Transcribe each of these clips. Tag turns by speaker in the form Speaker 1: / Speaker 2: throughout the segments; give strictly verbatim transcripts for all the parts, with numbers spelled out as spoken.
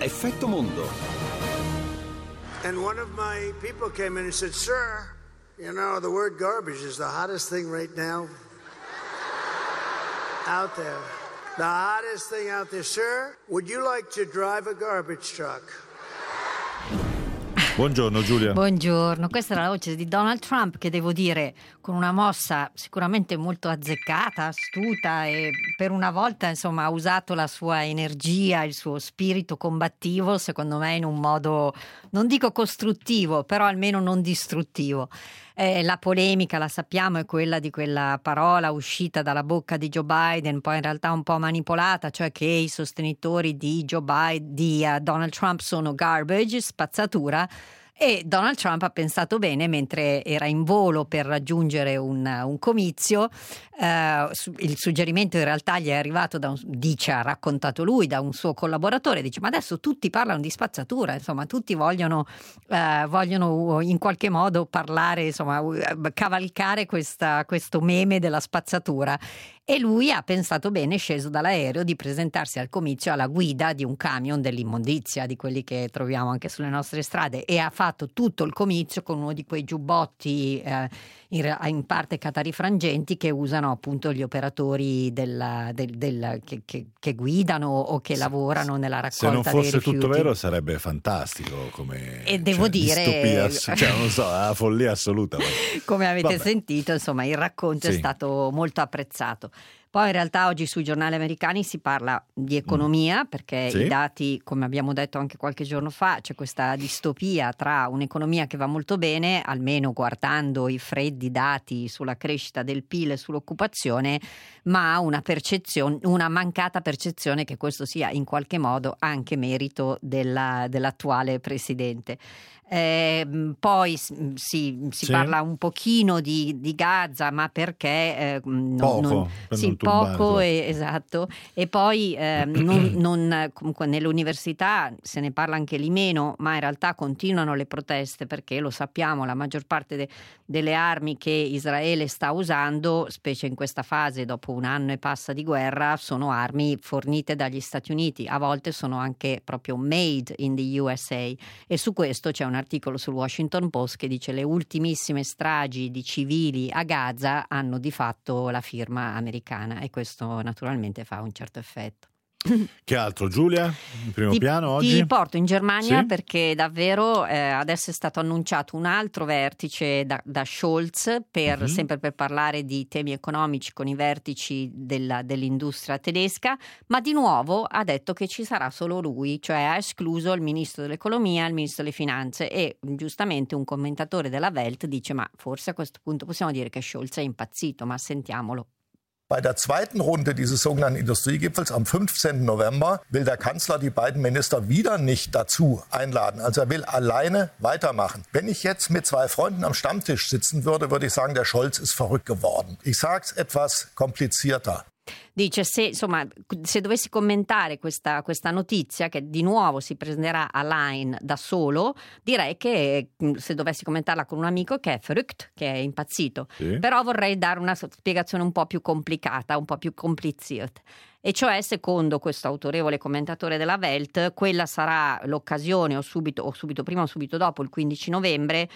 Speaker 1: Effetto Mondo.
Speaker 2: And one of my people came in and said, "Sir, you know, the word garbage is the hottest thing right now out there. The hottest thing out there. Sir, would you like to drive a garbage truck?"
Speaker 3: Buongiorno Giulia.
Speaker 4: Buongiorno, questa era la voce di Donald Trump che, devo dire, con una mossa sicuramente molto azzeccata, astuta, e per una volta insomma ha usato la sua energia, il suo spirito combattivo, secondo me in un modo, non dico costruttivo, però almeno non distruttivo. Eh, la polemica, la sappiamo, è quella di quella parola uscita dalla bocca di Joe Biden, poi in realtà un po' manipolata, cioè che i sostenitori di Joe Biden, di uh, Donald Trump sono garbage, spazzatura. E Donald Trump ha pensato bene, mentre era in volo per raggiungere un, un comizio, eh, il suggerimento in realtà gli è arrivato da un, dice, ha raccontato lui, da un suo collaboratore, dice: ma adesso tutti parlano di spazzatura, insomma tutti vogliono, eh, vogliono in qualche modo parlare, insomma cavalcare questa, questo meme della spazzatura. E lui ha pensato bene, sceso dall'aereo, di presentarsi al comizio alla guida di un camion dell'immondizia, di quelli che troviamo anche sulle nostre strade, e ha fatto tutto il comizio con uno di quei giubbotti eh, in, in parte catarifrangenti che usano appunto gli operatori del, del, del, che, che, che guidano o che lavorano nella raccolta dei rifiuti.
Speaker 3: Se non fosse tutto vero sarebbe fantastico come,
Speaker 4: e devo
Speaker 3: cioè,
Speaker 4: dire
Speaker 3: distopia, cioè, non so, è la follia assoluta.
Speaker 4: Come avete
Speaker 3: Vabbè. sentito,
Speaker 4: insomma, il racconto
Speaker 3: sì.
Speaker 4: è stato molto apprezzato. Poi in realtà oggi sui giornali americani si parla di economia, mm. perché sì. i dati, come abbiamo detto anche qualche giorno fa, c'è questa distopia tra un'economia che va molto bene, almeno guardando i freddi dati sulla crescita del P I L e sull'occupazione, ma una percezione, una mancata percezione che questo sia in qualche modo anche merito della, dell'attuale presidente. Eh, poi si, si sì. parla un pochino di, di Gaza, ma perché eh, non,
Speaker 3: poco,
Speaker 4: non, sì, poco e, esatto. E poi eh, non, non, comunque nelle università se ne parla anche lì meno, ma in realtà continuano le proteste, perché lo sappiamo, la maggior parte de, delle armi che Israele sta usando, specie in questa fase dopo un anno e passa di guerra, sono armi fornite dagli Stati Uniti, a volte sono anche proprio made in the U S A, e su questo c'è un articolo sul Washington Post che dice: le ultimissime stragi di civili a Gaza hanno di fatto la firma americana, e questo naturalmente fa un certo effetto.
Speaker 3: Che altro, Giulia? In primo
Speaker 4: ti,
Speaker 3: piano oggi?
Speaker 4: Ti porto in Germania
Speaker 3: sì?
Speaker 4: perché davvero eh, adesso è stato annunciato un altro vertice da, da Scholz per, uh-huh. sempre per parlare di temi economici con i vertici della, dell'industria tedesca, ma di nuovo ha detto che ci sarà solo lui, cioè ha escluso il ministro dell'economia e il ministro delle finanze, e giustamente un commentatore della Welt dice: ma forse a questo punto possiamo dire che Scholz è impazzito, ma sentiamolo.
Speaker 5: Bei der zweiten Runde dieses sogenannten Industriegipfels am fünfzehnten November will der Kanzler die beiden Minister wieder nicht dazu einladen. Also er will alleine weitermachen. Wenn ich jetzt mit zwei Freunden am Stammtisch sitzen würde, würde ich sagen, der Scholz ist verrückt geworden. Ich sage es etwas komplizierter.
Speaker 4: Dice: se, insomma, se dovessi commentare questa, questa notizia, che di nuovo si prenderà a line da solo, direi che, se dovessi commentarla con un amico, che è verrückt, che è impazzito. Sì. Però vorrei dare una spiegazione un po' più complicata, un po' più compliziert. E cioè, secondo questo autorevole commentatore della Welt, quella sarà l'occasione, o subito, o subito prima o subito dopo, il quindici novembre,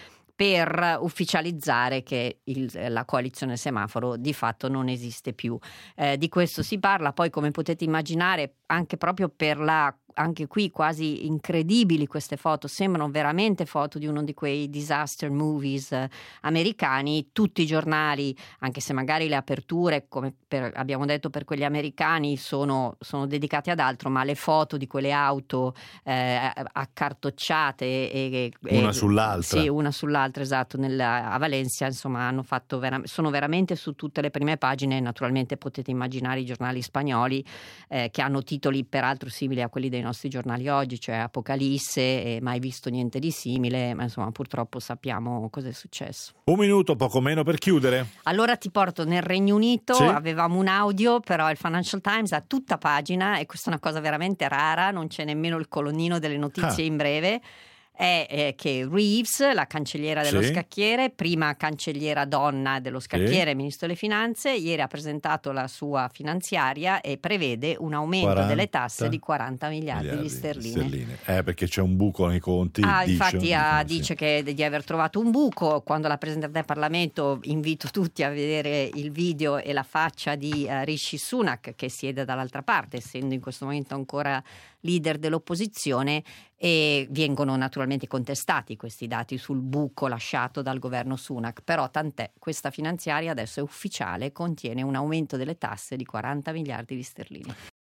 Speaker 4: per ufficializzare che il, la coalizione semaforo di fatto non esiste più. Eh, di questo si parla, poi, come potete immaginare, anche proprio per la, anche qui quasi incredibili queste foto, sembrano veramente foto di uno di quei disaster movies eh, americani. Tutti i giornali, anche se magari le aperture, come per, abbiamo detto per quelli americani, sono, sono dedicate ad altro, ma le foto di quelle auto eh, accartocciate e, e,
Speaker 3: una sull'altra.
Speaker 4: Sì, una sull'altra, esatto, nella, a Valencia, insomma, hanno fatto vera, sono veramente su tutte le prime pagine. Naturalmente potete immaginare i giornali spagnoli eh, che hanno titoli peraltro simili a quelli dei nostri giornali oggi, cioè Apocalisse e mai visto niente di simile, ma insomma purtroppo sappiamo cosa è successo.
Speaker 3: Un minuto, poco meno, per chiudere.
Speaker 4: Allora ti porto nel Regno Unito. Sì. Avevamo un audio, però il Financial Times ha tutta pagina, e questa è una cosa veramente rara, non c'è nemmeno il colonnino delle notizie ah. in breve. è eh, che Reeves, la cancelliera dello
Speaker 3: Sì.
Speaker 4: scacchiere, prima cancelliera donna dello scacchiere, ministro delle finanze, ieri ha presentato la sua finanziaria e prevede un aumento
Speaker 3: quaranta
Speaker 4: delle tasse di quaranta miliardi, di sterline.
Speaker 3: Eh, perché c'è un buco nei conti.
Speaker 4: Ah,
Speaker 3: dice,
Speaker 4: infatti ah,
Speaker 3: dicono, sì.
Speaker 4: dice che di aver trovato un buco. Quando l'ha presentata in Parlamento, invito tutti a vedere il video e la faccia di uh, Rishi Sunak, che siede dall'altra parte, essendo in questo momento ancora leader dell'opposizione, e vengono naturalmente contestati questi dati sul buco lasciato dal governo Sunak. Però tant'è, questa finanziaria adesso è ufficiale, contiene un aumento delle tasse di quaranta miliardi di sterline.